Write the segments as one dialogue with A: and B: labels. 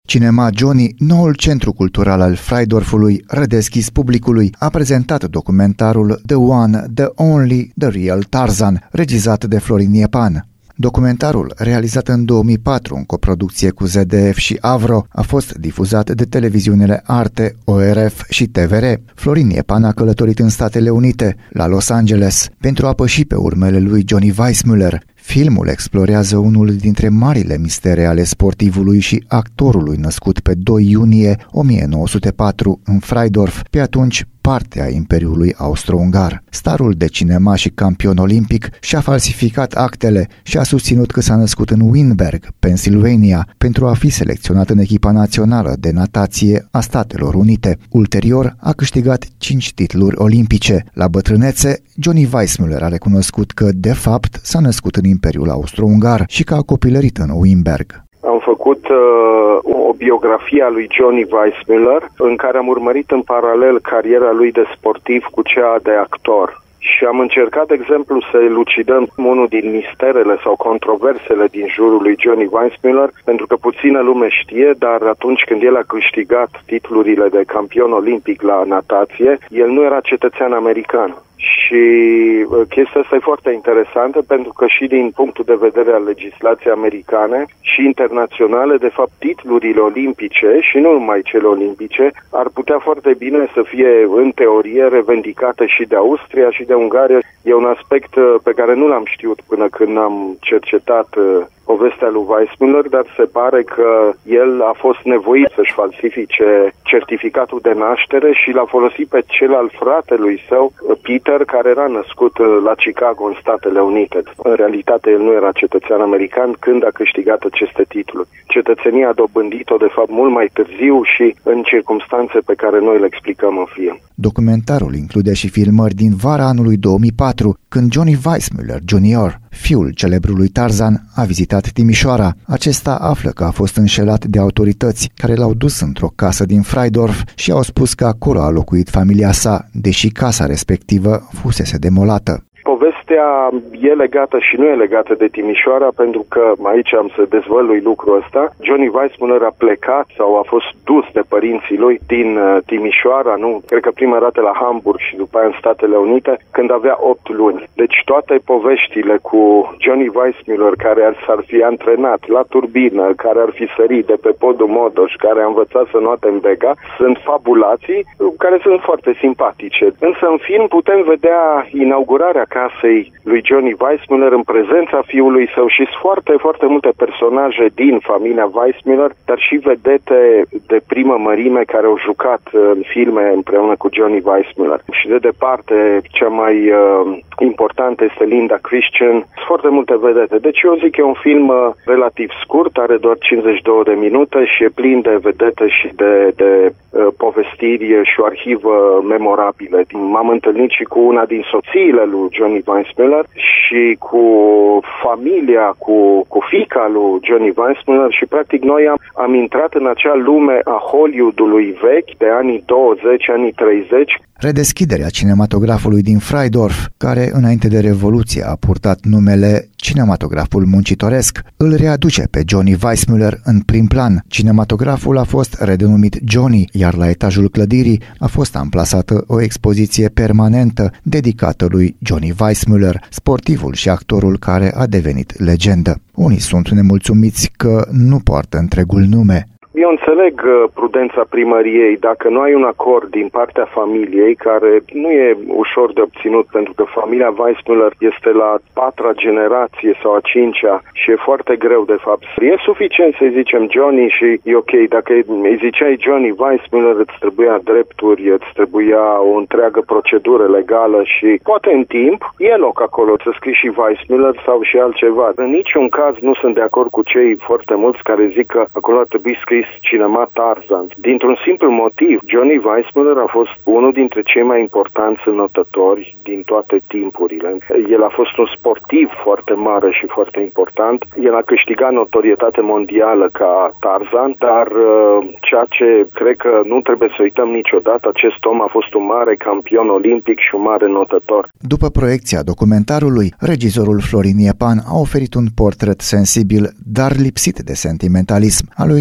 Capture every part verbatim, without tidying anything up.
A: Cinema Johnny, noul centru cultural al Freidorfului, redeschis publicului, a prezentat documentarul The One, The Only, The Real Tarzan, regizat de Florin Iepan. Documentarul, realizat în două mii patru în coproducție cu Z D F și Avro, a fost difuzat de televiziunile Arte, O R F și T V R. Florin Iepan a călătorit în Statele Unite, la Los Angeles, pentru a păși pe urmele lui Johnny Weissmuller. Filmul explorează unul dintre marile mistere ale sportivului și actorului născut pe doi iunie o mie nouă sute patru în Freidorf, pe atunci parte a Imperiului Austro-Ungar. Starul de cinema și campion olimpic și-a falsificat actele și a susținut că s-a născut în Windberg, Pennsylvania, pentru a fi selecționat în echipa națională de natație a Statelor Unite. Ulterior a câștigat cinci titluri olimpice. La bătrânețe, Johnny Weissmuller a recunoscut că, de fapt, s-a născut în Imperiul Austro-Ungar și că a copilărit în Windberg.
B: Am făcut uh, o biografie a lui Johnny Weissmuller, în care am urmărit în paralel cariera lui de sportiv cu cea de actor. Și am încercat, de exemplu, să elucidăm unul din misterele sau controversele din jurul lui Johnny Weissmuller, pentru că puțină lume știe, dar atunci când el a câștigat titlurile de campion olimpic la natație, el nu era cetățean american. Și chestia asta e foarte interesantă, pentru că și din punctul de vedere al legislației americane și internaționale, de fapt, titlurile olimpice și nu numai cele olimpice ar putea foarte bine să fie, în teorie, revendicate și de Austria și de Ungaria. E un aspect pe care nu l-am știut până când am cercetat povestea lui Weissmuller, dar se pare că el a fost nevoit să-și falsifice certificatul de naștere și l-a folosit pe cel al fratelui său, Peter, care era născut la Chicago, în Statele Unite. În realitate, el nu era cetățean american când a câștigat aceste titluri. Cetățenia a dobândit-o, de fapt, mult mai târziu și în circumstanțe pe care noi le explicăm în film.
A: Documentarul include și filmări din vara anului două mii patru, când Johnny Weissmuller junior, fiul celebrului Tarzan, a vizitat Timișoara. Acesta află că a fost înșelat de autorități care l-au dus într-o casă din Freidorf și au spus că acolo a locuit familia sa, deși casa respectivă fusese demolată.
B: Povestea e legată și nu e legată de Timișoara, pentru că aici am să dezvălui lucrul ăsta. Johnny Weissmuller a plecat sau a fost dus de părinții lui din Timișoara, nu, cred că prima dată la Hamburg și după aia în Statele Unite, când avea opt luni. Deci toate poveștile cu Johnny Weissmuller, care ar, s-ar fi antrenat la turbină, care ar fi sărit de pe podul Modoș, care a învățat să noate în Bega, sunt fabulații care sunt foarte simpatice. Însă în film putem vedea inaugurarea casei lui Johnny Weissmuller în prezența fiului său și sunt foarte, foarte multe personaje din familia Weissmuller, dar și vedete de primă mărime care au jucat în filme împreună cu Johnny Weissmuller. Și de departe, cea mai uh, importantă este Linda Christian. Sunt foarte multe vedete. Deci eu zic că e un film uh, relativ scurt, are doar cincizeci și două de minute și e plin de vedete și de, de uh, povestiri și o arhivă memorabile. M-am întâlnit și cu una din soțiile lui Johnny Weissmuller și cu familia, cu, cu fiica lui Johnny Weissmuller și practic noi am, am intrat în acea lume a Hollywoodului vechi de anii douăzeci, anii treizeci.
A: Redeschiderea cinematografului din Freidorf, care înainte de Revoluție a purtat numele Cinematograful Muncitoresc, îl readuce pe Johnny Weissmuller în prim plan. Cinematograful a fost redenumit Johnny, iar la etajul clădirii a fost amplasată o expoziție permanentă dedicată lui Johnny Weissmuller, sportivul și actorul care a devenit legendă. Unii sunt nemulțumiți că nu poartă întregul nume.
B: Eu înțeleg prudența primăriei dacă nu ai un acord din partea familiei, care nu e ușor de obținut, pentru că familia Weissmuller este la patra generație sau a cincea și e foarte greu de fapt. E suficient să-i zicem Johnny și e ok. Dacă îi ziceai Johnny Weissmuller, îți trebuia drepturi, îți trebuia o întreagă procedură legală și poate în timp e loc acolo să scrii și Weissmuller sau și altceva. În niciun caz nu sunt de acord cu cei foarte mulți care zic că acolo ar trebui scris Cinema Tarzan. Dintr-un simplu motiv, Johnny Weissmuller a fost unul dintre cei mai importanți înotători din toate timpurile. El a fost un sportiv foarte mare și foarte important. El a câștigat notorietate mondială ca Tarzan, dar ceea ce cred că nu trebuie să uităm niciodată, acest om a fost un mare campion olimpic și un mare notător.
A: După proiecția documentarului, regizorul Florin Iepan a oferit un portret sensibil, dar lipsit de sentimentalism, al lui Johnny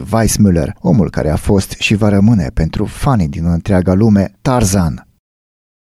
A: Weissmuller, omul care a fost și va rămâne pentru fanii din întreaga lume Tarzan.